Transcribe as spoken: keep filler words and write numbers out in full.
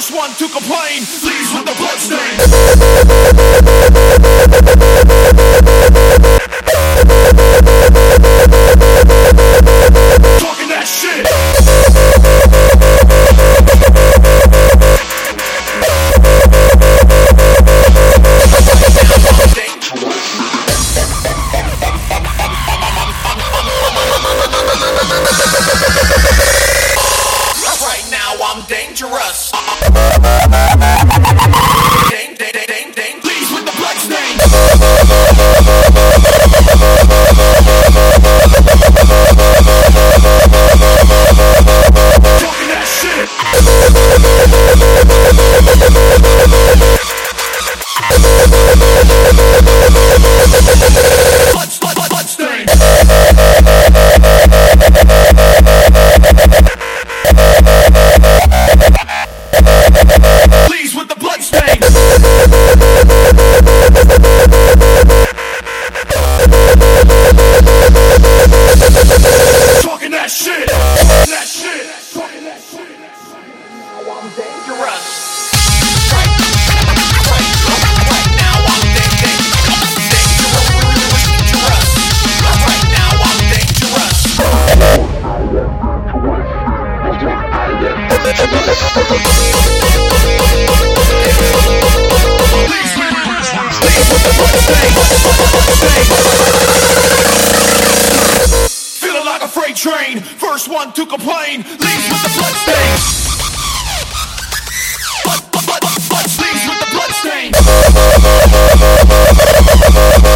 First one to complain leaves with the bloodstain. Talking that shit. Right now I'm dangerous. Dang, dang, dang, dang, dang. Please with the bloodstain. Talking that shit. Blood, blood, blood, bloodstain. Please with the bloodstain. Talking that shit. That shit. Talking that shit. Now I'm dangerous. Right, right, right now I'm dang, dang, dangerous. Right now I'm dangerous. Feeling like a freight train, first one to complain leaves with the bloodstain. Blood, blood, blood, blood, leaves with the bloodstain.